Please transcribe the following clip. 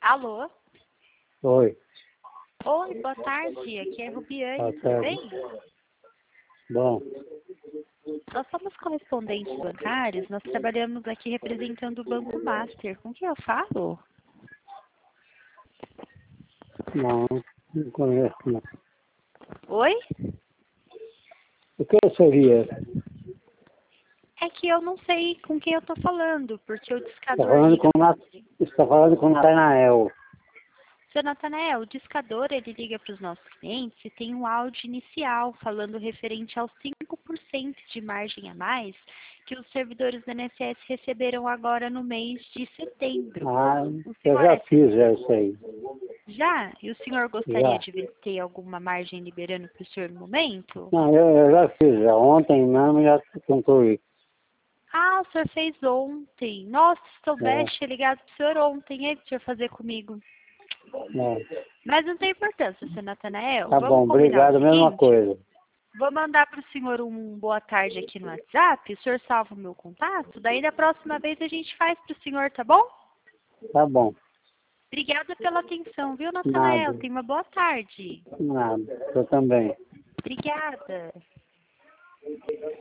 Alô? Oi. Oi, boa tarde. Aqui é a Rubiane, Boa tudo tarde. bem? Bom, Nós somos correspondentes bancários, nós trabalhamos aqui representando o Banco Master. Com quem eu falo? não conheço, não. Oi? O que seria? É que eu não sei com quem eu tô falando, porque o Está discador falando liga... está falando com o Natanael. Seu Natanael, o discador ele liga para os nossos clientes e tem um áudio inicial falando referente aos 5% de margem a mais que os servidores do INSS receberam agora no mês de setembro. Ah, O eu senhor já é fiz isso aí. Já? E o senhor gostaria Já. de ver se tem alguma margem liberando para o senhor no momento? Não, eu já fiz, já. Ontem mesmo já concluí. Ah, o senhor fez ontem. Nossa, se É, soubesse, tinha ligado para o senhor ontem, hein, para o senhor fazer comigo. é. Mas não tem importância, seu Natanael. Tá Vamos bom, combinar o obrigado, mesma seguinte? coisa. Vou mandar para o senhor um boa tarde aqui no WhatsApp. O senhor salva o meu contato. Daí, da próxima vez, a gente faz para o senhor, tá bom? Tá bom. Obrigada pela atenção, viu, Nada, Natanael? Tenha uma boa tarde. nada. Eu também. Obrigada.